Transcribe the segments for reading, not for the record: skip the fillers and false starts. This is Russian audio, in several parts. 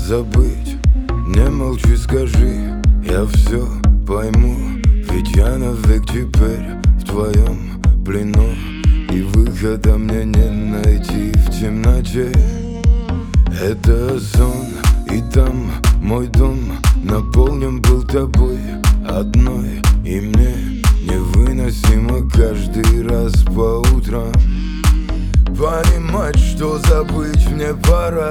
забыть. Не молчи, скажи, я все пойму. Ведь я навек теперь в твоем плену, и выхода мне не найти в темноте. Это сон, и там мой дом наполнен был тобой одной, и мне невыносимо каждый раз по утрам понимать, что забыть мне пора.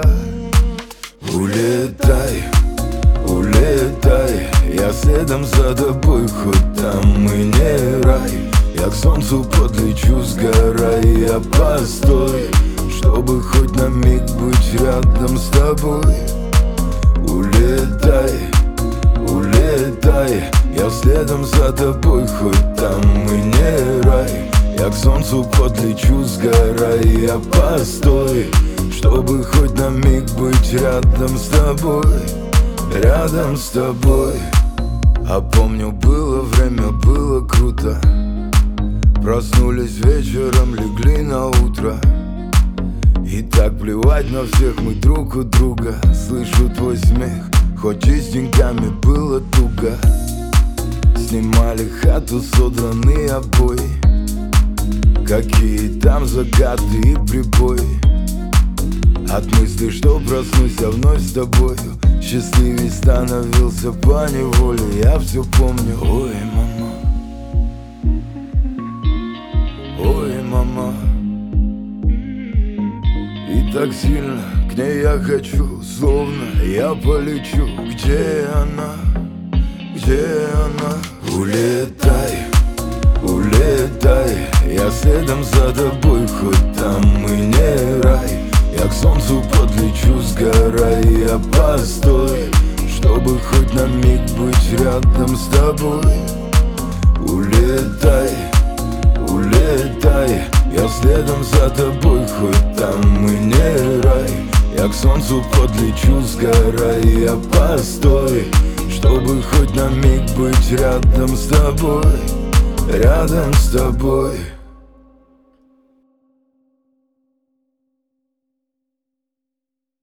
Улетай, улетай, я следом за тобой, хоть там и не рай. Я к солнцу подлечу, сгорая, постой, чтобы хоть на миг быть рядом с тобой. Улетай, улетай, я следом за тобой, хоть там и не рай. Я к солнцу подлечу, сгорая, постой, чтобы хоть на миг быть рядом с тобой, рядом с тобой. А помню, было время, было круто. Проснулись вечером, легли на утро. И так плевать на всех, мы друг у друга. Слышу твой смех, хоть и с деньгами было туго. Снимали хату, содранные обои. Какие там закаты и прибои. От мысли, что проснусь я вновь с тобою, счастливей становился поневоле. Я все помню, ой, мама, ой, мама. И так сильно к ней я хочу, словно я полечу. Где она? Где она? Улетай, улетай, я следом за тобой, хоть там и не рай. Я к солнцу подлечу, сгорая, постой, чтобы хоть на миг быть рядом с тобой. Улетай, улетай, я следом за тобой, хоть там и не рай. Я к солнцу подлечу, сгорая, постой, чтобы хоть на миг быть рядом с тобой, рядом с тобой.